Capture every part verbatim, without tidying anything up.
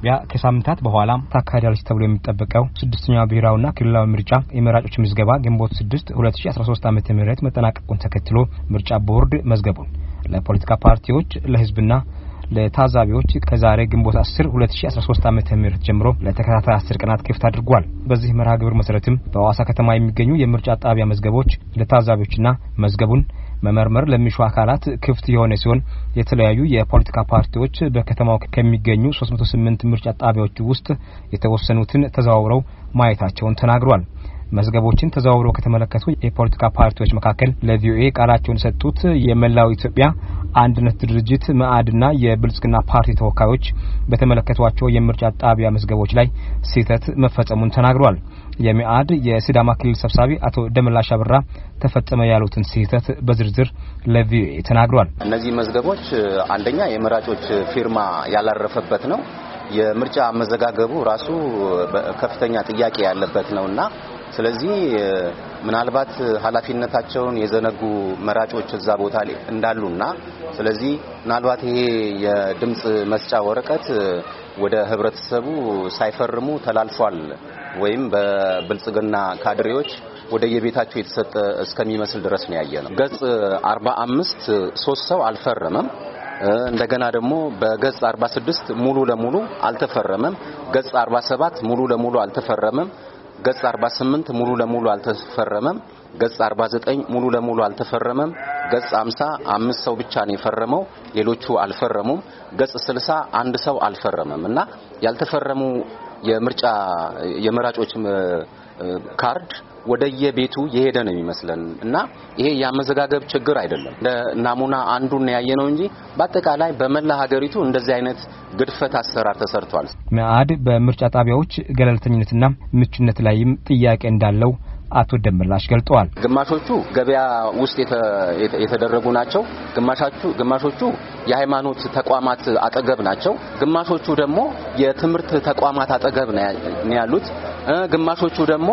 ኢትዮጵያ ከሳምንታት በኋላ ታካሂዳለች ተብሎ የሚጠበቀው ስድስተኛው ብሔራዊና ክልላዊ ምርጫ የመራጮች ምዝገባ ግንቦት ስድስት ሁለት ሺህ አስራ ሶስት ዓመተ ምህረት መጠናቀቁን ተከትሎ ምርጫ ቦርድ መዝገቡን ለፖለቲካ ፓርቲዎች ለህዝብና ለታዛቢዎች ከዛሬ ግንቦት አስር ሁለት ሺህ አስራ ሶስት ዓመተ ምህረት ጀምሮ ለተከታታይ አስር ቀናት ክፍት አድርጓል። በዚህ መርሃ ግብር መሰረትም በሐዋሳ ከተማ የሚገኙ የምርጫ ጣቢያ መዝገቦች ለታዛቢዎችና መዝገቡን መመርመር ለሚሹ አካላት ክፍት የሆነ ሲሆን የተለያዩ የፖለቲካ ፓርቲዎች በከተማው ከሚገኙ ሶስት መቶ ስምንት ምርጫ ጣቢያዎች ውስጥ የተወሰኑትን ተዘዋውረው ማየታቸውን ተናግሯል። መዝገቦችን ተዘዋውረው ከተመለከቱ የፖለቲካ ፓርቲዎች መካከል ለቪኦኤ ቃላቸውን ሰጡት የመላው ኢትዮጵያ አንድነት ድርጅት መአድና የብልጽግና ፓርቲ ተወካዮች በተመለከቷቸው የምርጫ ጣቢያ መዝገቦች ላይ ስህተት መፈጸሙን ተናግሯል። የመአድ የሲዳማ ክልል ሰብሳቢ አቶ ደመላሽ አብራ ተፈጸመ ያሉትን ስህተት በዝርዝር ለቪኦኤ ተናግሯል። እነዚህ መዝገቦች አንደኛ የመራጮች ፊርማ ያላረፈበት ነው። የምርጫ መዘጋገቡ ራሱ ከፍተኛ ጥያቄ ያለበት ነውና ስለዚህ ምናልባት ኃላፊነታቸውን የዘነጉ መራጮች እዛ ቦታ ላይ እንዳሉና ስለዚህ ምናልባት ይሄ የድምጽ መስጫ ወረቀት ወደ ህብረተሰቡ ሳይፈርሙ ተላልፏል ወይም በብልጽግና ካድሬዎች ወደ የቤታቸው የተሰጠ እስከሚመስል ድረስ ነው ያየነው። ገጽ አርባ አምስት ሶስት ሰው አልፈረመም። እንደገና ደግሞ በገጽ አርባ ስድስት ሙሉ ለሙሉ አልተፈረመም። ገጽ አርባ ሰባት ሙሉ ለሙሉ አልተፈረመም። ገጽ አርባ ስምንት ሙሉ ለሙሉ አልተፈረመም። ገጽ አርባ ዘጠኝ ሙሉ ለሙሉ አልተፈረመም። ገጽ ሃምሳ አምስት ሰው ብቻ ነው የፈረመው፣ ሌሎቹ አልፈረሙም። ገጽ ስልሳ አንድ ሰው አልፈረመም እና ያልተፈረሙ የምርጫ የመራጮች ካርድ ወደየቤቱ የሄደ ነው የሚመስለን እና ይሄ ያመዘጋገብ ችግር አይደለም። ለናሙና አንዱን ያየነው እንጂ በአጠቃላይ በመላ ሀገሪቱ እንደዚህ አይነት ግድፈት አሰራር ተሰርቷል። መአድ በምርጫ ጣቢያዎች ገለልተኝነትና ምቹነት ላይም ጥያቄ እንዳለው አቶ ደመላሽ ገልጠዋል። ግማሾቹ ገበያ ውስጥ የተደረጉ ናቸው። ግማሾቹ ግማሾቹ የሃይማኖት ተቋማት አጠገብ ናቸው። ግማሾቹ ደግሞ የትምህርት ተቋማት አጠገብ ነው ያሉት። ግማሾቹ ደግሞ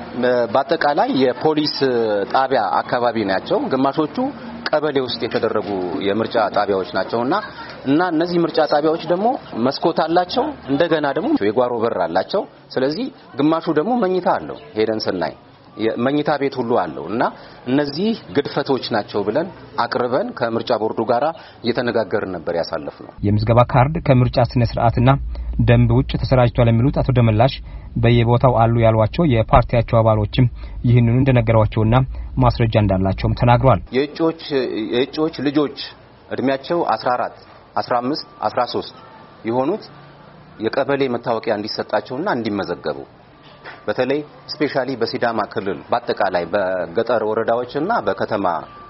በአጠቃላይ የፖሊስ ጣቢያ አካባቢ ናቸው። ግማሾቹ ቀበሌ ውስጥ የተደረጉ የምርጫ ጣቢያዎች ናቸውና እና እነዚህ ምርጫ ጣቢያዎች ደግሞ መስኮት አላቸው፣ እንደገና ደግሞ የጓሮ በር አላቸው። ስለዚህ ግማሹ ደግሞ መኝታ አለው። ሄደን ስናይ መኝታ ቤት ሁሉ አለው እና እነዚህ ግድፈቶች ናቸው ብለን አቅርበን ከምርጫ ቦርዱ ጋራ እየተነጋገርን ነበር ያሳለፍነው። የምዝገባ ካርድ ከምርጫ ስነ ስርዓትና ደንብ ውጭ ተሰራጭቷል የሚሉት አቶ ደመላሽ በየቦታው አሉ ያሏቸው የፓርቲያቸው አባሎችም ይህንኑ እንደነገሯቸውና ማስረጃ እንዳላቸውም ተናግሯል። የእጮች የእጮች ልጆች እድሜያቸው አስራ አራት አስራ አምስት አስራ ሶስት የሆኑት የቀበሌ መታወቂያ እንዲሰጣቸውና እንዲመዘገቡ በተለይ ስፔሻሊ በሲዳማ ክልል በአጠቃላይ በገጠር ወረዳዎችና በከተማ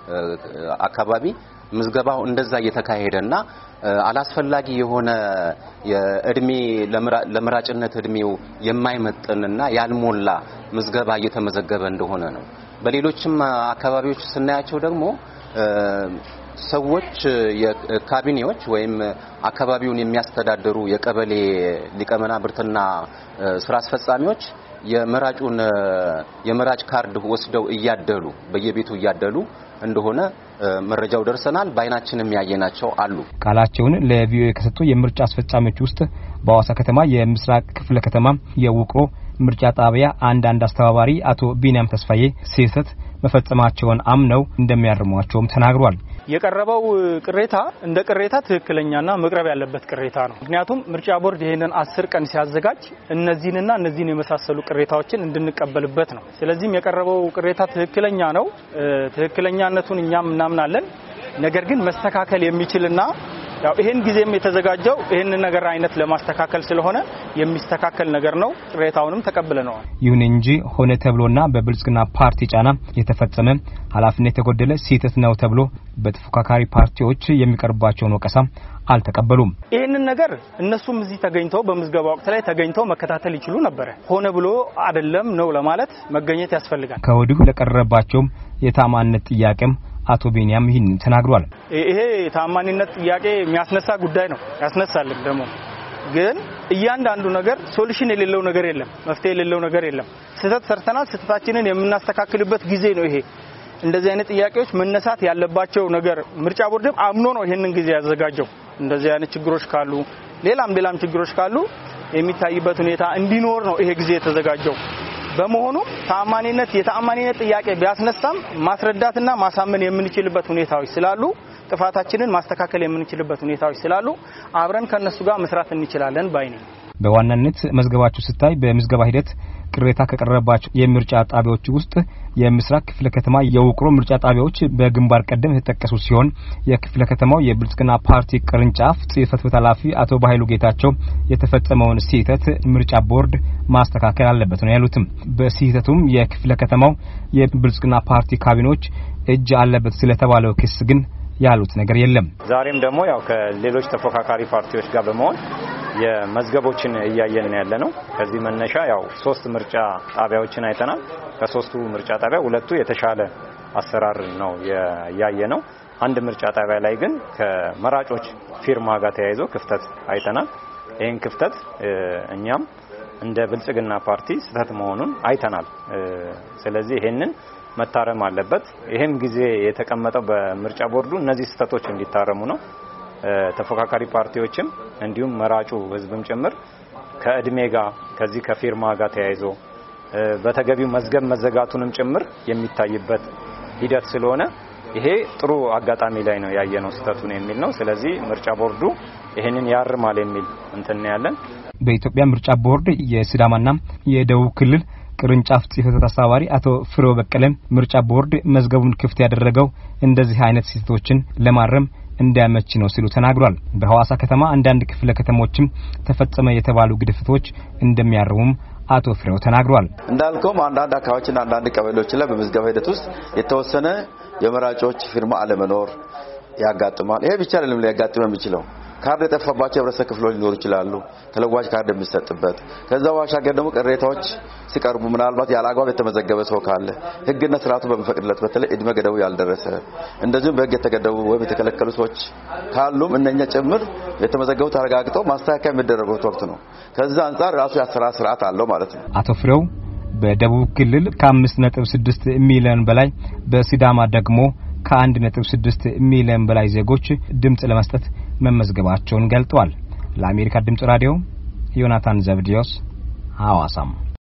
አካባቢ ምዝገባው እንደዛ እየተካሄደና አላስፈላጊ የሆነ የእድሜ ለምራጭነት እድሜው የማይመጥንና ያልሞላ ምዝገባ እየተመዘገበ እንደሆነ ነው። በሌሎችም አካባቢዎች ስናያቸው ደግሞ ሰዎች የካቢኔዎች ወይም አካባቢውን የሚያስተዳድሩ የቀበሌ ሊቀመናብርትና ስራ አስፈጻሚዎች የመራጩን የመራጭ ካርድ ወስደው እያደሉ በየቤቱ እያደሉ እንደሆነ መረጃው ደርሰናል። ባይናችንም ያየናቸው አሉ። ቃላቸውን ለቪኦኤ ከሰጡ የምርጫ አስፈጻሚዎች ውስጥ በሐዋሳ ከተማ የምስራቅ ክፍለ ከተማ የውቅሮ ምርጫ ጣቢያ አንድ አንድ አስተባባሪ አቶ ቢኒያም ተስፋዬ ስህተት መፈጸማቸውን አምነው እንደሚያርሟቸውም ተናግሯል። የቀረበው ቅሬታ እንደ ቅሬታ ትክክለኛና መቅረብ ያለበት ቅሬታ ነው። ምክንያቱም ምርጫ ቦርድ ይሄንን አስር ቀን ሲያዘጋጅ እነዚህንና እነዚህን የመሳሰሉ ቅሬታዎችን እንድንቀበልበት ነው። ስለዚህም የቀረበው ቅሬታ ትክክለኛ ነው። ትክክለኛነቱን እኛም እናምናለን። ነገር ግን መስተካከል የሚችልና ያው ይሄን ጊዜም የተዘጋጀው ይሄን ነገር አይነት ለማስተካከል ስለሆነ የሚስተካከል ነገር ነው። ቅሬታውንም ተቀብለናል። ይሁን እንጂ ሆነ ተብሎና በብልጽግና ፓርቲ ጫና የተፈጸመ ኃላፊነት የተጎደለ ስህተት ነው ተብሎ በተፎካካሪ ፓርቲዎች የሚቀርባቸውን ወቀሳ አልተቀበሉም። ይሄንን ነገር እነሱም እዚህ ተገኝተው በምዝገባ ወቅት ላይ ተገኝተው መከታተል ይችሉ ነበር። ሆነ ብሎ አይደለም ነው ለማለት መገኘት ያስፈልጋል። ከወዲሁ ለቀረባቸው የታማኝነት ጥያቄም አቶ ቢኒያም ይህን ተናግሯል። ይሄ ታማኝነት ጥያቄ የሚያስነሳ ጉዳይ ነው፣ ያስነሳልም ደግሞ ግን እያንዳንዱ ነገር ሶሉሽን የሌለው ነገር የለም፣ መፍትሄ የሌለው ነገር የለም። ስህተት ሰርተናል፣ ስህተታችንን የምናስተካክልበት ጊዜ ነው ይሄ። እንደዚህ አይነት ጥያቄዎች መነሳት ያለባቸው ነገር ምርጫ ቦርድም አምኖ ነው ይሄንን ጊዜ ያዘጋጀው። እንደዚህ አይነት ችግሮች ካሉ ሌላም ሌላም ችግሮች ካሉ የሚታይበት ሁኔታ እንዲኖር ነው ይሄ ጊዜ የተዘጋጀው። በመሆኑ ተአማኒነት የተአማኒነት ጥያቄ ቢያስነሳም ማስረዳትና ማሳመን የምንችልበት ሁኔታዎች ስላሉ ጥፋታችንን ማስተካከል የምንችልበት ሁኔታዎች ስላሉ አብረን ከነሱ ጋር መስራት እንችላለን ባይ ነኝ። በዋናነት መዝገባችሁ ስታይ በምዝገባ ሂደት ቅሬታ ከቀረባቸው የምርጫ ጣቢያዎች ውስጥ የምስራቅ ክፍለ ከተማ የውቅሮ ምርጫ ጣቢያዎች በግንባር ቀደም የተጠቀሱ ሲሆን የክፍለ ከተማው የብልጽግና ፓርቲ ቅርንጫፍ ጽሕፈት ቤት ኃላፊ አቶ ባይሉ ጌታቸው የተፈጸመውን ስህተት ምርጫ ቦርድ ማስተካከል አለበት ነው ያሉትም። በስህተቱም የክፍለ ከተማው የብልጽግና ፓርቲ ካቢኔዎች እጅ አለበት ስለተባለው ክስ ግን ያሉት ነገር የለም። ዛሬም ደግሞ ያው ከሌሎች ተፎካካሪ ፓርቲዎች ጋር በመሆን የመዝገቦችን እያየን ያለነው ከዚህ መነሻ ያው ሶስት ምርጫ ጣቢያዎችን አይተናል። ከሶስቱ ምርጫ ጣቢያ ሁለቱ የተሻለ አሰራር ነው ያየነው። አንድ ምርጫ ጣቢያ ላይ ግን ከመራጮች ፊርማ ጋር ተያይዞ ክፍተት አይተናል። ይሄን ክፍተት እኛም እንደ ብልጽግና ፓርቲ ስህተት መሆኑን አይተናል። ስለዚህ ይሄንን መታረም አለበት። ይሄም ጊዜ የተቀመጠው በምርጫ ቦርዱ እነዚህ ስህተቶች እንዲታረሙ ነው። ተፎካካሪ ፓርቲዎችም እንዲሁም መራጩ ህዝብም ጭምር ከእድሜ ጋር ከዚህ ከፊርማ ጋር ተያይዞ በተገቢው መዝገብ መዘጋቱንም ጭምር የሚታይበት ሂደት ስለሆነ ይሄ ጥሩ አጋጣሚ ላይ ነው ያየነው ስህተቱን የሚል ነው። ስለዚህ ምርጫ ቦርዱ ይሄንን ያርማል የሚል እንትን ያለን። በኢትዮጵያ ምርጫ ቦርድ የሲዳማና የደቡብ ክልል ቅርንጫፍ ጽሕፈት ቤት አስተባባሪ አቶ ፍሬው በቀለም ምርጫ ቦርድ መዝገቡን ክፍት ያደረገው እንደዚህ አይነት ስህተቶችን ለማረም እንዲያመች ነው ሲሉ ተናግሯል። በሐዋሳ ከተማ አንዳንድ ክፍለ ከተሞችም ተፈጸመ የተባሉ ግድፈቶች እንደሚያርሙም አቶ ፍሬው ተናግሯል። እንዳልከውም አንዳንድ አካባቢዎችና አንዳንድ ቀበሌዎች ላይ በምዝገባ ሂደት ውስጥ የተወሰነ የመራጮች ፊርማ አለመኖር ያጋጥማል። ይሄ ብቻ አይደለም ሊያጋጥም የሚችለው ካርድ የጠፋባቸው ህብረተሰብ ክፍሎች ሊኖሩ ይችላሉ። ተለዋጭ ካርድ የሚሰጥበት ከዛ ባሻገር ደግሞ ቅሬታዎች ሲቀርቡ ምናልባት ያላግባብ የተመዘገበ ሰው ካለ ህግና ስርዓቱ በመፈቅድለት በተለይ እድሜ ገደቡ ያልደረሰ እንደዚሁም በህግ የተገደቡ ወይም የተከለከሉ ሰዎች ካሉም እነኛ ጭምር የተመዘገቡ ተረጋግጠው ማስተካከያ የሚደረጉት ወቅት ነው። ከዛ አንፃር ራሱ ያሰራር ስርዓት አለው ማለት ነው። አቶ ፍሬው በደቡብ ክልል ከአምስት ነጥብ ስድስት ሚሊዮን በላይ በሲዳማ ደግሞ ከአንድ ነጥብ ስድስት ሚሊዮን በላይ ዜጎች ድምጽ ለመስጠት መመዝገባቸውን ገልጠዋል። ለአሜሪካ ድምጽ ራዲዮ ዮናታን ዘብዲዮስ ሐዋሳም